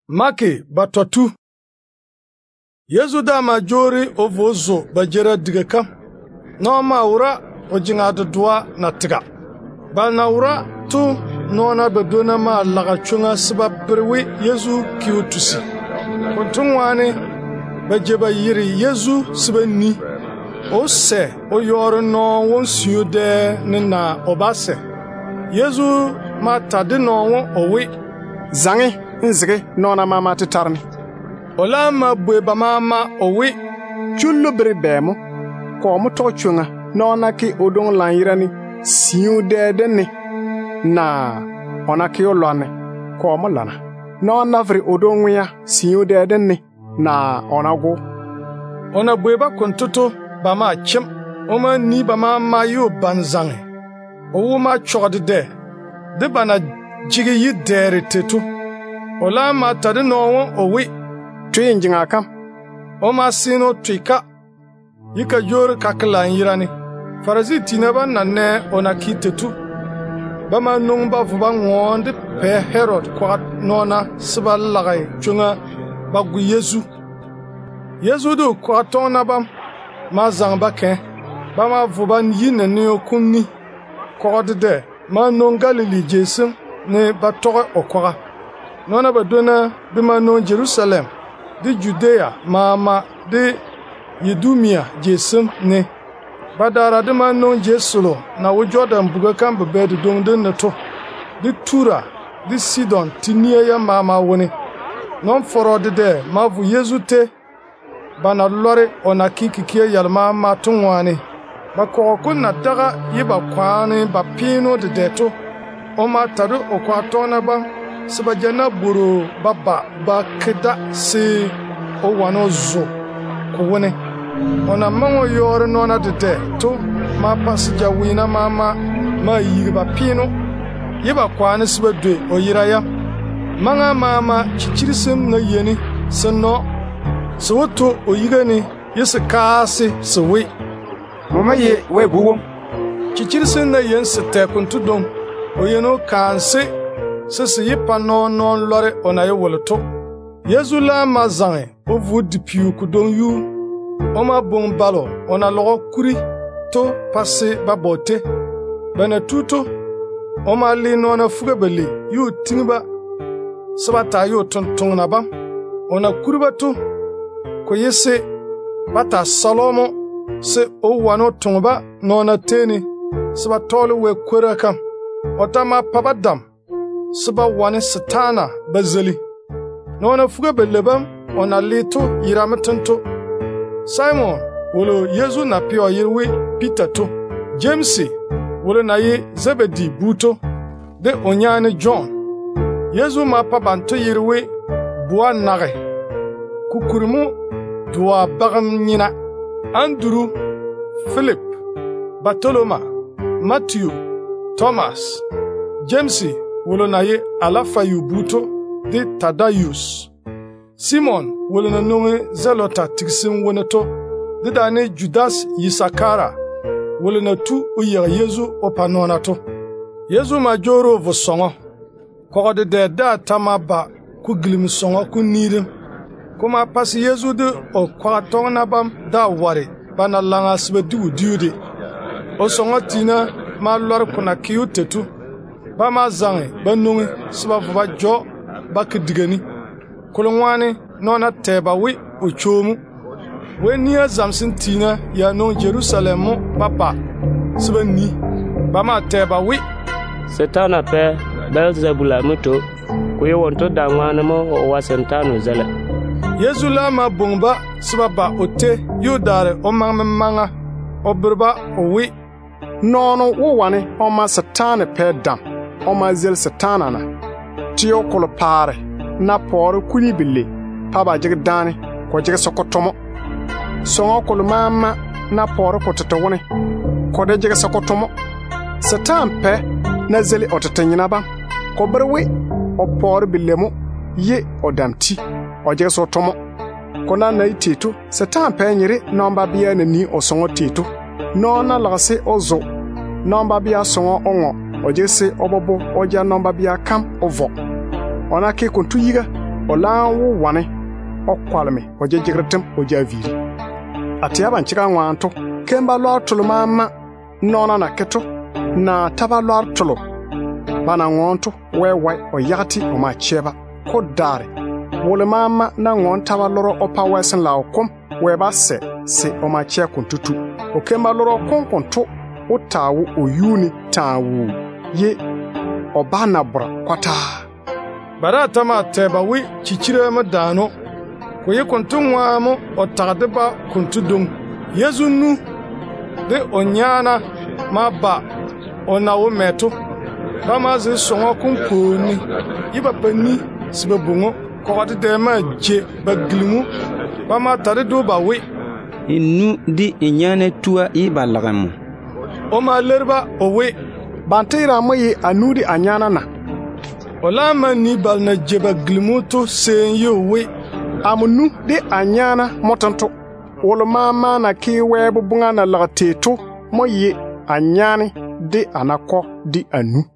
Maki batotu Yezu dama jori ovozo bajera digeka no maura ojinga dudwa na tiga ba naura tu nona bedona ma laga chunga sababrewi Yezu kiutusi kontungwane bajeba yiri Yezu sibeni ose oyoro no wonsuo de nina obase Yezu mata de no owi zangi nzige nona mama titarni ola ma bweba mama owi chullo bre bemo ko mo to chunga nona ki odon lanirani siu de ni na ona ki olwane ko mo lana nona vri odon ya siu de ni na ona go ona bweba kontoto bama chim oma ni bama mayo banzange owo ma chogde de bana jigi yidere tetu ola ma tade no owi twinjinga kam oma sino twika yika jor kaklan yirani farazi tinaba nanne ona kitetu bama nungba vuba ngonde pe Herod kwa nona sibal lagay chunga bagu Yezu do kwa tona bam ma zangba ke bama vuba yine ne okunni kodde ma non Galili jesim ne batoge okwa nona badona bima non Jerusalem di Judea mama di Yidumia jesim ne badara de ma non Jesulo na wo Jordan buga kan bebe de dongden na to di Tura di Sidon tinia ya mama woni non forode de ma vu Yezu te bana lore ona kikikie yalma ma tunwane ba ko kunna daga yiba kwani ba pino de deto o ma taru o kwatona ba sibajana buru baba ba kida si o wano zo ko woni ona mango yoro nona de to ma pasja wina mama ma yiba pino yiba kwani sibadwe o yiraya manga mama chichirisim na yeni sanno soto oyigani yese kaase sewe mama ye we buwo chichirisen na yense te kuntudom oyeno kanse sese yipa non lore onaye wolto Yezu la mazange ovu dipiu kudon yu oma bon balo ona logo kuri to passe babote bana tuto oma li nona fugabeli yu tingba sabata yu tonton na bam ona kuriba to ko yese bata Salomo se o wano tongba nona teni saba tolu we kwera kam otama pabadam saba wani satana bazali nona fuga belebam ona lito yiramatanto Simon wolo Yezu na pio yirwi Peter to James wolo na ye Zebedi buto de onyane John Yezu ma pabanto yirwi bua nage kukurimu duwa bagam nyina Andrew, Philip, Bartoloma, Matthew, Thomas, James wolonaye Alafayu buto de Tadayus, Simon wolona nonge Zelota tiksin woneto de dane Judas Yisakara wolona tu uya Yezu opanonato Yezu majoro vosongo kogode de da tamaba ku glim songo ku nirim kuma pasi Yezu de o kwatona bam da ware bana langa sbedu diude o songo tina ma lor kuna kiu tetu ba ma zange banungi sba vuba jo bakdigani kulungwane nona teba wi o chomu we nia zamsin tina ya no Jerusalem papa sbani ba ma teba wi Setana pe Belzebula muto ku yewonto dangwana mo o wasentano zele Yezu la ma bongba sibaba ote yudare o manga o burba o wi nono wo wane o ma satana pedam o ma zel satana na tio kolo pare na poro kuni bille paba jig dane ko jig sokotomo songo kolo mama na poro ko tetawone ko de jig sokotomo satan pe na zeli o tetanyina ba ko berwe o poro billemo ye o damti o jig so tomo kona na ititu satan pe nyiri nomba bia na ni osongo titu nona lagase ozo nomba bia songo ongo o jese obobo oja nomba bia kam ovo ona ke kontu yiga o la wo wane o kwalme o je jigretem o javiri atia ban chiga ngwanto kemba lo tulma ma nona na keto na taba lo tulo bana ngwanto we o yati o ma cheba ko dare wole mama na ngonta ba loro opa wesen la okom we ba se o ma che kuntutu o kemba loro konkonto o tawu o yuni tawu ye o bana bra kwata barata ma teba wi chichire ma dano ko ye kontunwa mo o tagdeba kuntudum yezunu de onyana ma ba ona wo meto ba ma ze songo kunkoni yiba pani sibabungo ko de ma je baglimu ba ma tare do ba we inu di enyane tua ibalagamu o ma lerba o we bantira moyi anudi anyana na olama ni bal na je baglimu to sen yo we amunu de anyana motanto wolo mama na ki webu bunga na lagteto moyi anyani de anako di anu